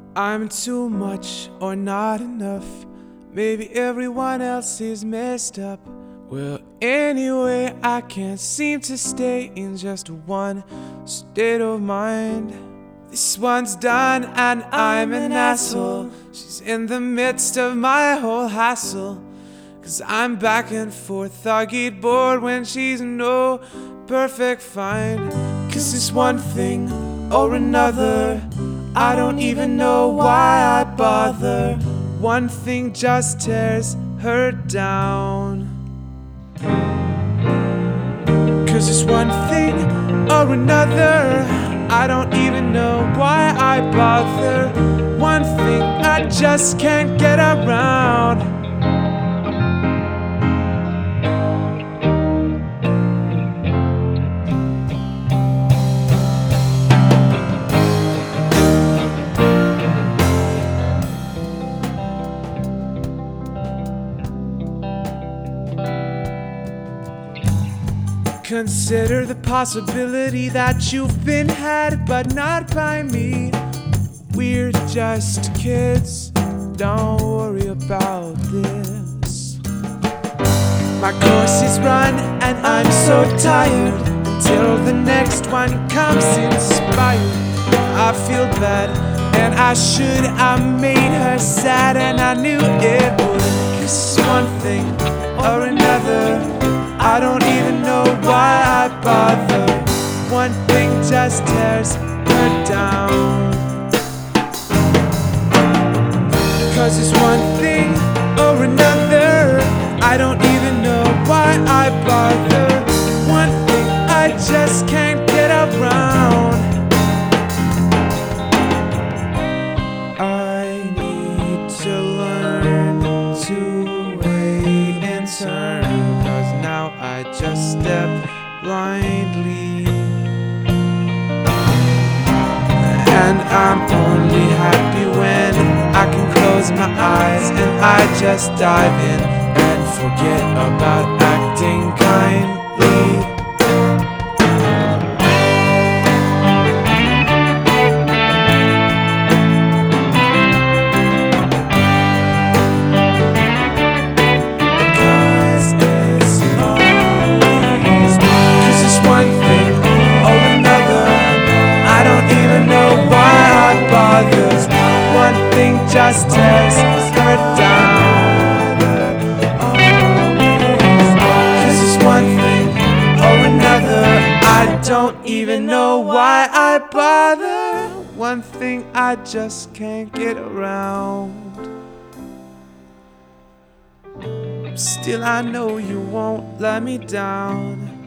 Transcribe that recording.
I'm too much or not enough. Maybe everyone else is messed up. Well, anyway, I can't seem to stay in just one state of mind. This one's done and I'm an asshole. She's in the midst of my whole hassle. 'Cause I'm back and forth, I get bored when she's no perfect fine. 'Cause it's one thing or another, I don't even know why I bother. One thing just tears her down. 'Cause it's one thing or another, I don't even know why I bother. One thing I just can't get around. Consider the possibility that you've been had, but not by me. We're just kids, don't worry about this. My course is run and I'm so tired, until the next one comes inspired. I feel bad and I should. I made her sad and I knew it would. 'Cause one thing or another, I don't even know why I bother. One thing just tears her down. 'Cause it's one thing or another, I don't even know why I bother. One thing I just can't get around. I need to learn to wait and turn, 'cause now I just step blindly. And I'm only happy when I can close my eyes and I just dive in and forget about acting kindly. Just tears her down. 'Cause it's one thing or another, I don't even know why I bother. One thing I just can't get around. Still I know you won't let me down.